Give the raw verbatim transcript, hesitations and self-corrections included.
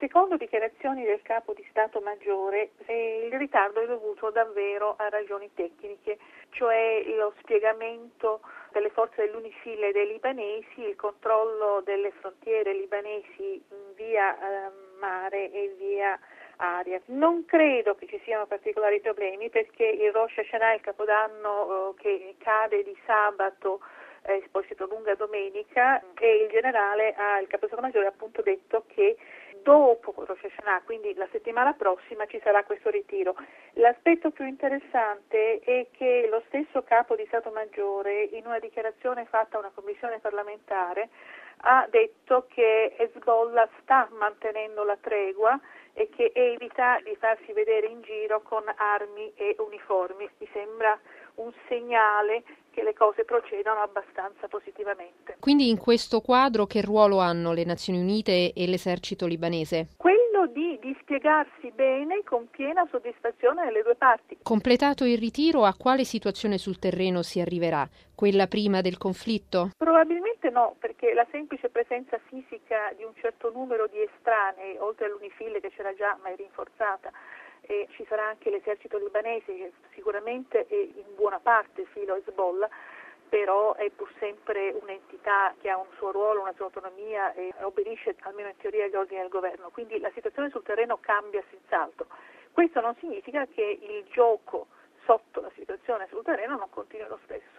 Secondo dichiarazioni del capo di Stato Maggiore, eh, il ritardo è dovuto davvero a ragioni tecniche, cioè lo spiegamento delle forze dell'UNIFIL e dei libanesi, il controllo delle frontiere libanesi via eh, mare e via aria. Non credo che ci siano particolari problemi perché il Rosh Hashanah, il Capodanno eh, che cade di sabato, eh, poi si prolunga domenica, e il generale, ah, il capo di Stato Maggiore ha appunto detto che dopo Rosh Hashanah, quindi la settimana prossima, ci sarà questo ritiro. L'aspetto più interessante è che lo stesso capo di Stato Maggiore, in una dichiarazione fatta a una commissione parlamentare, ha detto che Hezbollah sta mantenendo la tregua e che evita di farsi vedere in giro con armi e uniformi. Mi sembra un segnale che le cose procedono abbastanza positivamente. Quindi in questo quadro che ruolo hanno le Nazioni Unite e l'esercito libanese? Quello di dispiegarsi bene con piena soddisfazione delle due parti. Completato il ritiro, a quale situazione sul terreno si arriverà? Quella prima del conflitto? Probabilmente no, perché la semplice presenza fisica di un certo numero di estranei, oltre all'UNIFIL che c'era già ma è rinforzata, e ci sarà anche l'esercito libanese che sicuramente è in buona parte filo Hezbollah, però è pur sempre un'entità che ha un suo ruolo, una sua autonomia e obbedisce almeno in teoria agli ordini del governo, quindi la situazione sul terreno cambia senz'altro. Questo non significa che il gioco sotto la situazione sul terreno non continui lo stesso.